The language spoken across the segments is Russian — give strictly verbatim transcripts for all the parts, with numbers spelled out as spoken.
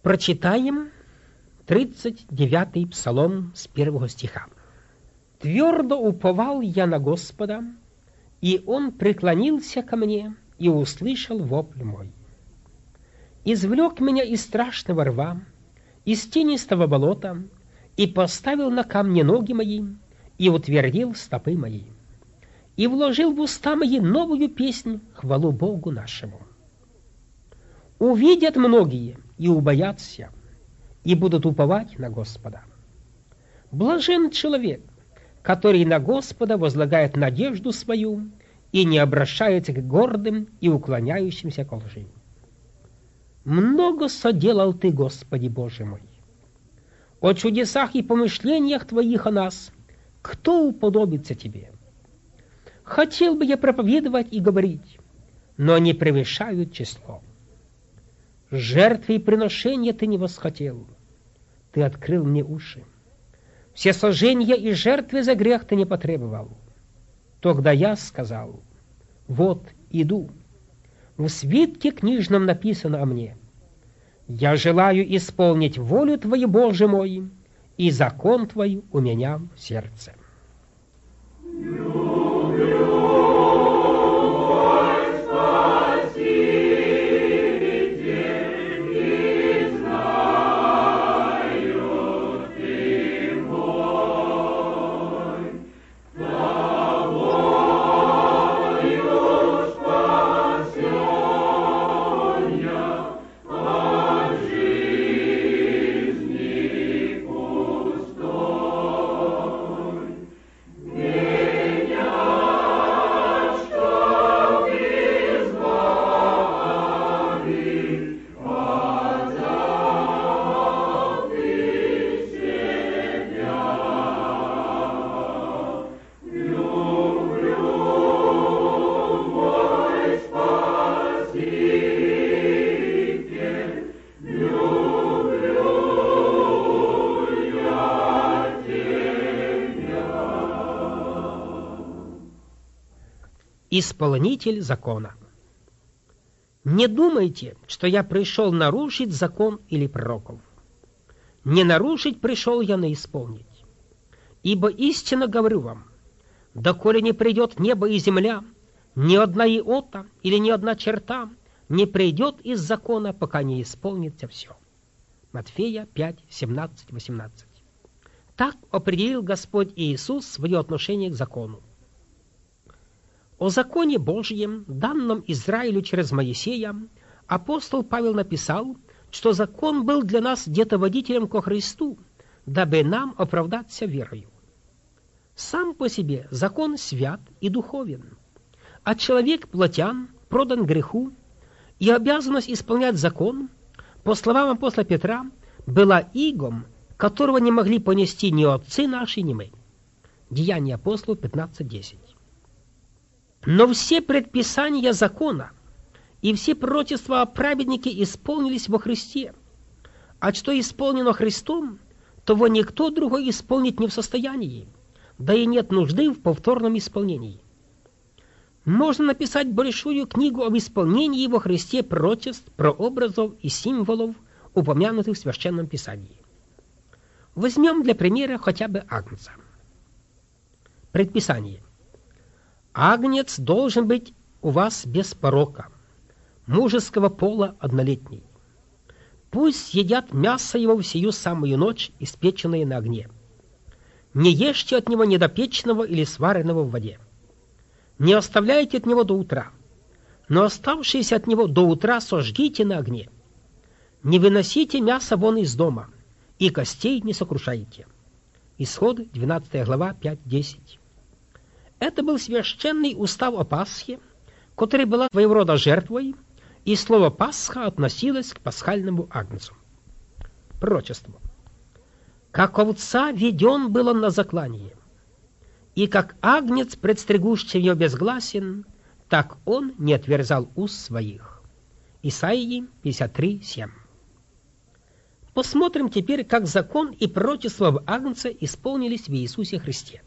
Прочитаем тридцать девятый псалом с первого стиха. «Твердо уповал я на Господа, и Он преклонился ко мне и услышал вопль мой. Извлек меня из страшного рва, из тенистого болота, и поставил на камне ноги мои, и утвердил стопы мои, и вложил в уста мои новую песнь, хвалу Богу нашему. Увидят многие и убоятся, и будут уповать на Господа. Блажен человек, который на Господа возлагает надежду свою и не обращается к гордым и уклоняющимся ко лжи. Много соделал Ты, Господи Боже мой. О чудесах и помышлениях Твоих о нас кто уподобится Тебе? Хотел бы я проповедовать и говорить, но они превышают число. Жертвы и приношения Ты не восхотел, Ты открыл мне уши. Все сожжения и жертвы за грех Ты не потребовал. Тогда я сказал: вот иду. В свитке книжном написано о мне: я желаю исполнить волю Твою, Боже мой, и закон Твой у меня в сердце. Исполнитель закона. Не думайте, что я пришел нарушить закон или пророков. Не нарушить пришел я, но исполнить. Ибо истинно говорю вам, доколе не придет небо и земля, ни одна иота или ни одна черта не придет из закона, пока не исполнится все. Матфея пять, семнадцать, восемнадцать. Так определил Господь Иисус свое отношение к закону. О законе Божьем, данном Израилю через Моисея, апостол Павел написал, что закон был для нас детоводителем ко Христу, дабы нам оправдаться верою. Сам по себе закон свят и духовен, а человек плотян, продан греху, и обязанность исполнять закон, по словам апостола Петра, была игом, которого не могли понести ни отцы наши, ни мы. Деяния апостолов пятнадцать десять. Но все предписания закона и все пророчества о праведнике исполнились во Христе. А что исполнено Христом, того никто другой исполнить не в состоянии, да и нет нужды в повторном исполнении. Можно написать большую книгу об исполнении во Христе пророчеств, прообразов и символов, упомянутых в Священном Писании. Возьмем для примера хотя бы агнца. Предписание. Агнец должен быть у вас без порока, мужеского пола однолетний. Пусть едят мясо его в сию самую ночь, испеченное на огне. Не ешьте от него недопеченного или сваренного в воде. Не оставляйте от него до утра, но оставшиеся от него до утра сожгите на огне. Не выносите мясо вон из дома, и костей не сокрушайте. Исход, двенадцатая глава, пять-десять. Это был священный устав о Пасхе, который была своего рода жертвой, и слово «Пасха» относилось к пасхальному агнцу. Пророчество. Как овца веден был он на заклание, и как агнец, предстригущий ее безгласен, так он не отверзал уст своих. Исаии пятьдесят три, семь. Посмотрим теперь, как закон и пророчество в агнце исполнились в Иисусе Христе.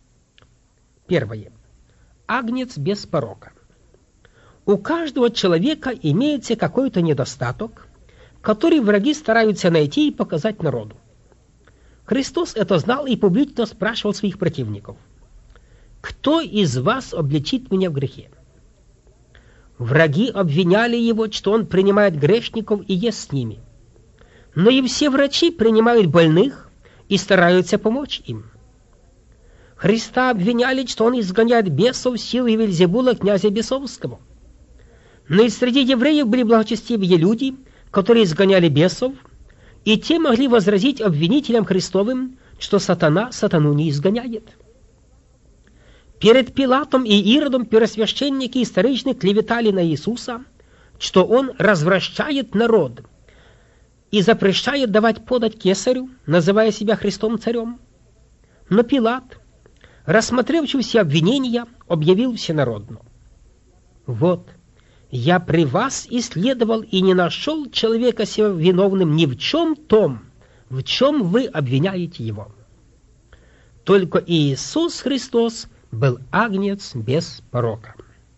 Первое. Агнец без порока. У каждого человека имеется какой-то недостаток, который враги стараются найти и показать народу. Христос это знал и публично спрашивал своих противников: «Кто из вас обличит меня в грехе?» Враги обвиняли его, что он принимает грешников и ест с ними. Но и все врачи принимают больных и стараются помочь им. Христа обвиняли, что он изгоняет бесов силой Вельзевула, князя бесовского. Но и среди евреев были благочестивые люди, которые изгоняли бесов, и те могли возразить обвинителям Христовым, что сатана сатану не изгоняет. Перед Пилатом и Иродом первосвященники и старейшины клеветали на Иисуса, что он развращает народ и запрещает давать подать кесарю, называя себя Христом царем. Но Пилат, рассмотрев все обвинения, объявил всенародно: «Вот, я при вас исследовал и не нашел человека сего виновным ни в чем том, в чем вы обвиняете его. Только Иисус Христос был агнец без порока».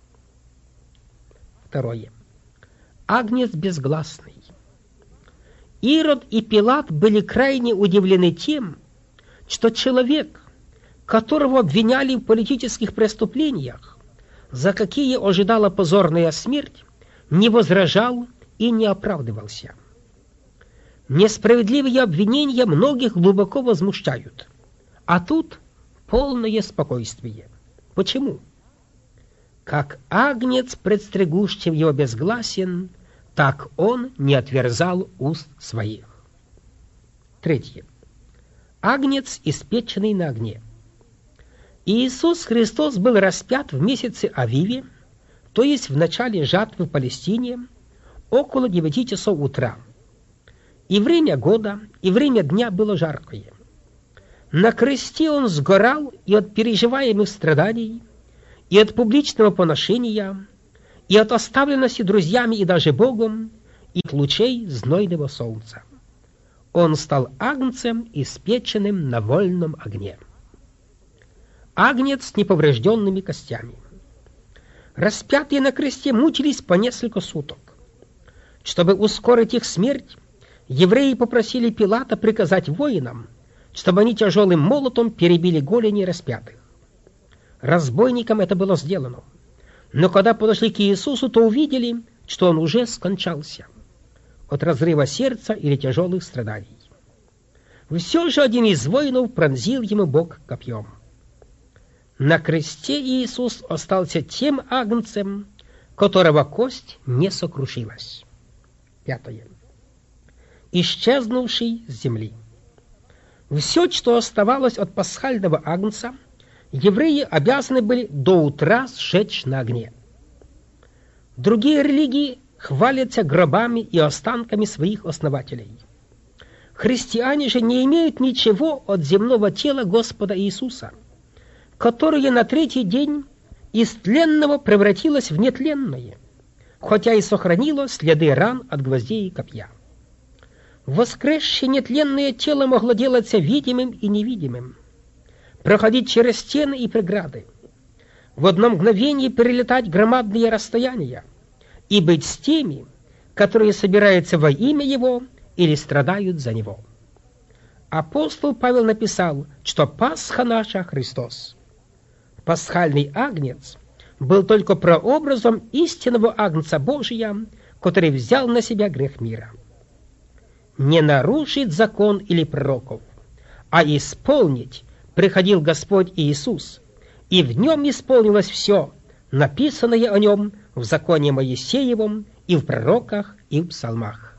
Второе. Агнец безгласный. Ирод и Пилат были крайне удивлены тем, что человек, которого обвиняли в политических преступлениях, за какие ожидала позорная смерть, не возражал и не оправдывался. Несправедливые обвинения многих глубоко возмущают, а тут полное спокойствие. Почему? Как агнец, предстригущим его безгласен, так он не отверзал уст своих. Третье. Агнец, испеченный на огне. Иисус Христос был распят в месяце Авиве, то есть в начале жатвы в Палестине, около девяти часов утра. И время года, и время дня было жаркое. На кресте он сгорал и от переживаемых страданий, и от публичного поношения, и от оставленности друзьями и даже Богом, и от лучей знойного солнца. Он стал агнцем, испеченным на вольном огне. Агнец с неповрежденными костями. Распятые на кресте мучились по несколько суток. Чтобы ускорить их смерть, евреи попросили Пилата приказать воинам, чтобы они тяжелым молотом перебили голени распятых. Разбойникам это было сделано. Но когда подошли к Иисусу, то увидели, что он уже скончался от разрыва сердца или тяжелых страданий. Все же один из воинов пронзил ему бок копьем. На кресте Иисус остался тем агнцем, которого кость не сокрушилась. Пятое. Исчезнувший с земли. Все, что оставалось от пасхального агнца, евреи обязаны были до утра сжечь на огне. Другие религии хвалятся гробами и останками своих основателей. Христиане же не имеют ничего от земного тела Господа Иисуса, которое на третий день из тленного превратилось в нетленное, хотя и сохранило следы ран от гвоздей и копья. Воскресшее нетленное тело могло делаться видимым и невидимым, проходить через стены и преграды, в одно мгновение перелетать громадные расстояния и быть с теми, которые собираются во имя Его или страдают за Него. Апостол Павел написал, что Пасха наша Христос. Пасхальный агнец был только прообразом истинного агнца Божия, который взял на себя грех мира. Не нарушить закон или пророков, а исполнить приходил Господь Иисус, и в нем исполнилось все, написанное о нем в законе Моисеевом и в пророках и в псалмах.